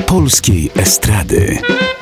polskiej estrady.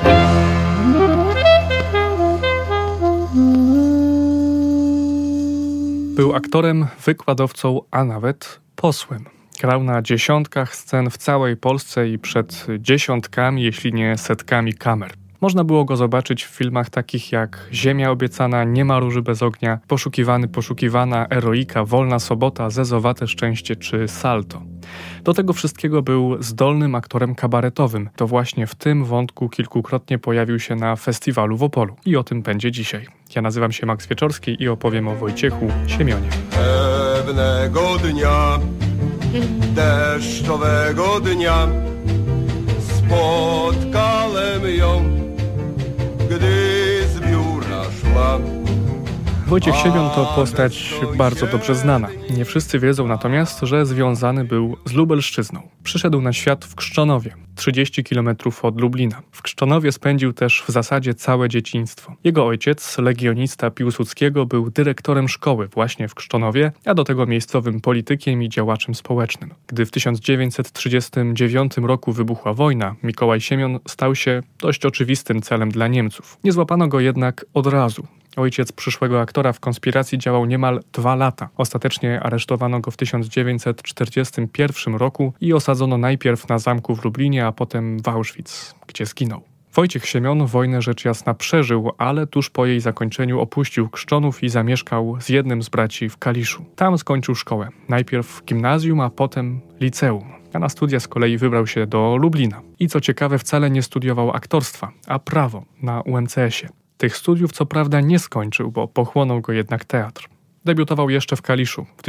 Był aktorem, wykładowcą, a nawet posłem. Grał na dziesiątkach scen w całej Polsce i przed dziesiątkami, jeśli nie setkami kamer. Można było go zobaczyć w filmach takich jak Ziemia obiecana, Nie ma róży bez ognia, Poszukiwany, poszukiwana, Eroika, Wolna sobota, Zezowate szczęście czy Salto. Do tego wszystkiego był zdolnym aktorem kabaretowym. To właśnie w tym wątku kilkukrotnie pojawił się na festiwalu w Opolu. I o tym będzie dzisiaj. Ja nazywam się Max Wieczorski i opowiem o Wojciechu Siemionie. Pewnego dnia, deszczowego dnia, spotkałem ją, gdy z biura szła. Wojciech Siemion to postać bardzo dobrze znana. Nie wszyscy wiedzą natomiast, że związany był z Lubelszczyzną. Przyszedł na świat w Krzczonowie, 30 km od Lublina. W Krzczonowie spędził też w zasadzie całe dzieciństwo. Jego ojciec, legionista Piłsudskiego, był dyrektorem szkoły właśnie w Krzczonowie, a do tego miejscowym politykiem i działaczem społecznym. Gdy w 1939 roku wybuchła wojna, Mikołaj Siemion stał się dość oczywistym celem dla Niemców. Nie złapano go jednak od razu. Ojciec przyszłego aktora w konspiracji działał niemal 2 lata. Ostatecznie aresztowano go w 1941 roku i osadzono najpierw na zamku w Lublinie, a potem w Auschwitz, gdzie zginął. Wojciech Siemion wojnę rzecz jasna przeżył, ale tuż po jej zakończeniu opuścił Krzczonów i zamieszkał z jednym z braci w Kaliszu. Tam skończył szkołę. Najpierw gimnazjum, a potem liceum. A na studia z kolei wybrał się do Lublina. I co ciekawe, wcale nie studiował aktorstwa, a prawo na UMCS-ie. Tych studiów co prawda nie skończył, bo pochłonął go jednak teatr. Debiutował jeszcze w Kaliszu w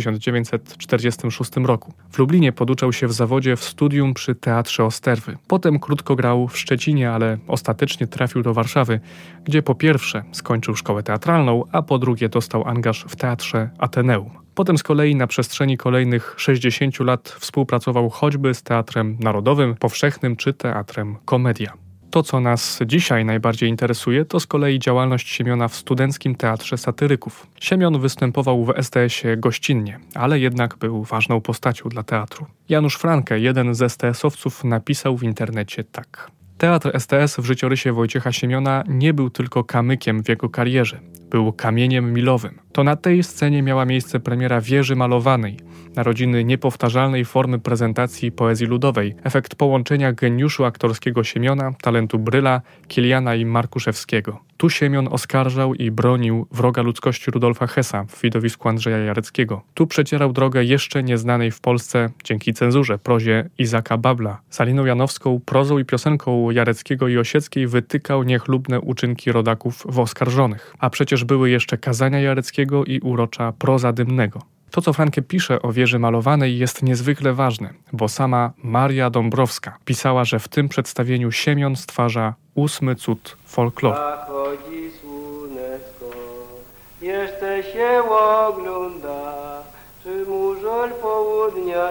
1946 roku. W Lublinie poduczał się w zawodzie w studium przy Teatrze Osterwy. Potem krótko grał w Szczecinie, ale ostatecznie trafił do Warszawy, gdzie po pierwsze skończył szkołę teatralną, a po drugie dostał angaż w Teatrze Ateneum. Potem z kolei na przestrzeni kolejnych 60 lat współpracował choćby z Teatrem Narodowym, Powszechnym czy Teatrem Komedia. To, co nas dzisiaj najbardziej interesuje, to z kolei działalność Siemiona w Studenckim Teatrze Satyryków. Siemion występował w STS-ie gościnnie, ale jednak był ważną postacią dla teatru. Janusz Franke, jeden z STS-owców, napisał w internecie tak. Teatr STS w życiorysie Wojciecha Siemiona nie był tylko kamykiem w jego karierze. Był kamieniem milowym. To na tej scenie miała miejsce premiera Wieży Malowanej, narodziny niepowtarzalnej formy prezentacji poezji ludowej, efekt połączenia geniuszu aktorskiego Siemiona, talentu Bryla, Kiliana i Markuszewskiego. Tu Siemion oskarżał i bronił wroga ludzkości Rudolfa Hessa w widowisku Andrzeja Jareckiego. Tu przecierał drogę jeszcze nieznanej w Polsce, dzięki cenzurze, prozie Izaka Babla. Z Aliną Janowską, prozą i piosenką Jareckiego i Osieckiej wytykał niechlubne uczynki rodaków w Oskarżonych. A przecież były jeszcze kazania Jareckiego i urocza proza Dymnego. To, co Franke pisze o Wieży Malowanej, jest niezwykle ważne, bo sama Maria Dąbrowska pisała, że w tym przedstawieniu Siemion stwarza 8. cud folkloru. Zachodzi słoneczko, jeszcze się ogląda, czy mużol południa,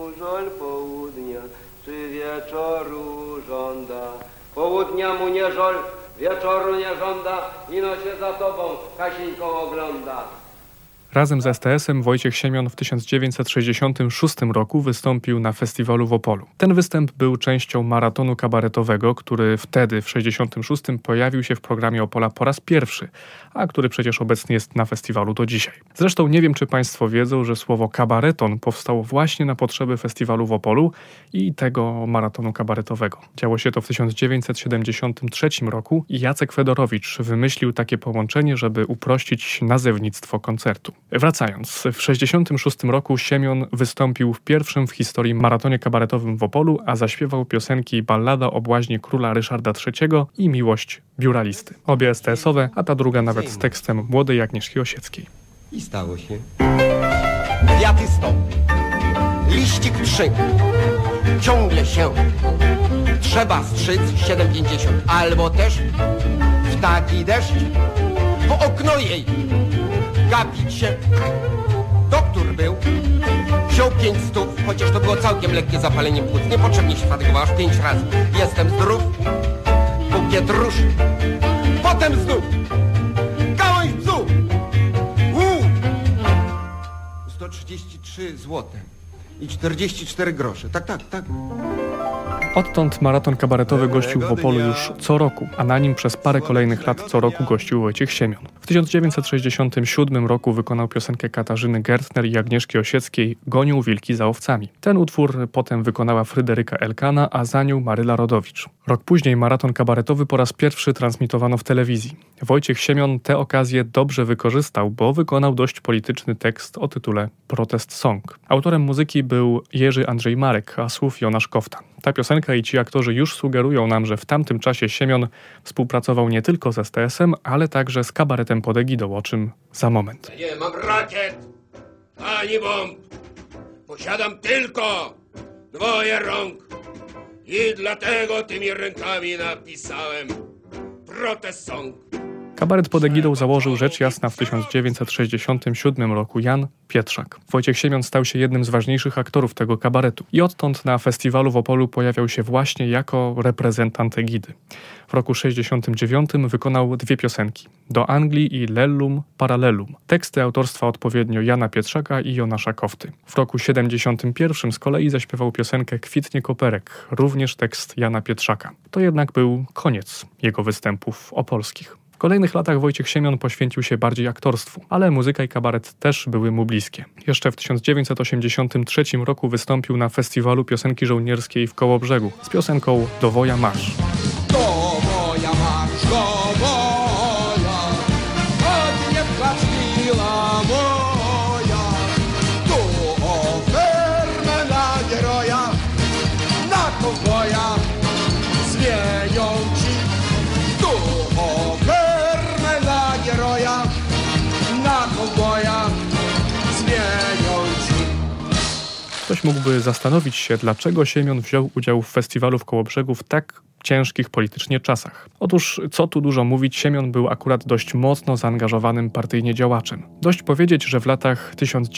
czy wieczoru żąda. Południa mu nie żol, wieczoru nie żąda, ino się za tobą Kasieńką ogląda. Razem z STS-em Wojciech Siemion w 1966 roku wystąpił na festiwalu w Opolu. Ten występ był częścią maratonu kabaretowego, który wtedy w 1966 pojawił się w programie Opola po raz pierwszy, a który przecież obecny jest na festiwalu do dzisiaj. Zresztą nie wiem, czy Państwo wiedzą, że słowo kabareton powstało właśnie na potrzeby festiwalu w Opolu i tego maratonu kabaretowego. Działo się to w 1973 roku i Jacek Fedorowicz wymyślił takie połączenie, żeby uprościć nazewnictwo koncertu. Wracając, w 1966 roku Siemion wystąpił w pierwszym w historii maratonie kabaretowym w Opolu, a zaśpiewał piosenki Ballada o błaźnie króla Ryszarda III i Miłość biuralisty. Obie STS-owe, a ta druga nawet z tekstem młodej Agnieszki Osieckiej. I stało się. Kwiaty stopy, liścik 3, ciągle się trzeba strzyc 7,50, albo też w taki deszcz w okno jej gapić się. Doktor był, wziął 500, chociaż to było całkiem lekkie zapalenie płuc. Niepotrzebnie się fatygowałaś 5 razy. Jestem zdrów, bukiet róż, potem znów gałąź bzu. 133 złote. i 44 grosze. Tak. Odtąd maraton kabaretowy gościł w Opolu już co roku, a na nim przez parę kolejnych lat co roku gościł Wojciech Siemion. W 1967 roku wykonał piosenkę Katarzyny Gertner i Agnieszki Osieckiej „Gonią wilki za owcami”. Ten utwór potem wykonała Fryderyka Elkana, a za nią Maryla Rodowicz. Rok później maraton kabaretowy po raz pierwszy transmitowano w telewizji. Wojciech Siemion tę okazję dobrze wykorzystał, bo wykonał dość polityczny tekst o tytule Protest Song. Autorem muzyki był Jerzy Andrzej Marek, a słów Jonasz Kofta. Ta piosenka i ci aktorzy już sugerują nam, że w tamtym czasie Siemion współpracował nie tylko z STS-em, ale także z kabaretem pod egidą, o czym za moment. Nie mam rakiet ani bomb, posiadam tylko dwoje rąk i dlatego tymi rękami napisałem Protest Song. Kabaret pod egidą założył rzecz jasna w 1967 roku Jan Pietrzak. Wojciech Siemion stał się jednym z ważniejszych aktorów tego kabaretu i odtąd na festiwalu w Opolu pojawiał się właśnie jako reprezentant egidy. W roku 1969 wykonał 2 piosenki: Do Anglii i Lellum Parallelum. Teksty autorstwa odpowiednio Jana Pietrzaka i Jonasza Kofty. W roku 1971 z kolei zaśpiewał piosenkę Kwitnie koperek, również tekst Jana Pietrzaka. To jednak był koniec jego występów opolskich. W kolejnych latach Wojciech Siemion poświęcił się bardziej aktorstwu, ale muzyka i kabaret też były mu bliskie. Jeszcze w 1983 roku wystąpił na festiwalu piosenki żołnierskiej w Kołobrzegu z piosenką Do woja marsz. Do woja marsz, do woja, choć nie płacz mila moja, tu ofermę na heroja, na kowboja zmienią ci, tu ofermę na heroja, na kowboja zmienią ci. Ktoś mógłby zastanowić się, dlaczego Siemion wziął udział w festiwalu w Kołobrzegu w tak ciężkich politycznie czasach. Otóż, co tu dużo mówić, Siemion był akurat dość mocno zaangażowanym partyjnie działaczem. Dość powiedzieć, że w latach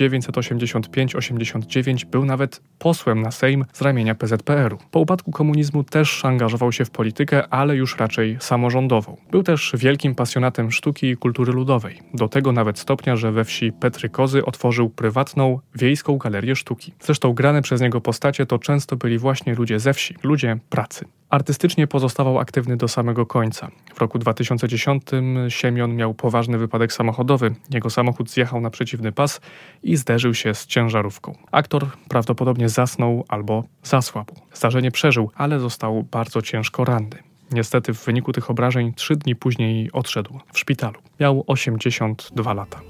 1985-89 był nawet posłem na Sejm z ramienia PZPR-u. Po upadku komunizmu też angażował się w politykę, ale już raczej samorządową. Był też wielkim pasjonatem sztuki i kultury ludowej. Do tego nawet stopnia, że we wsi Petrykozy otworzył prywatną, wiejską galerię sztuki. Zresztą grane przez niego postacie to często byli właśnie ludzie ze wsi, ludzie pracy. Artystycznie pozostawał aktywny do samego końca. W roku 2010 Siemion miał poważny wypadek samochodowy. Jego samochód zjechał na przeciwny pas i zderzył się z ciężarówką. Aktor prawdopodobnie zasnął albo zasłabł. Zdarzenie przeżył, ale został bardzo ciężko ranny. Niestety w wyniku tych obrażeń 3 dni później odszedł w szpitalu. Miał 82 lata.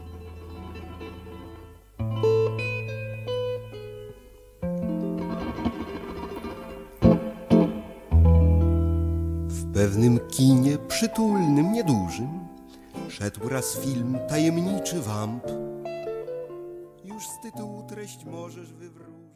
W pewnym kinie przytulnym, niedużym szedł raz film Tajemniczy Wamp. Już z tytułu treść możesz wywrócić.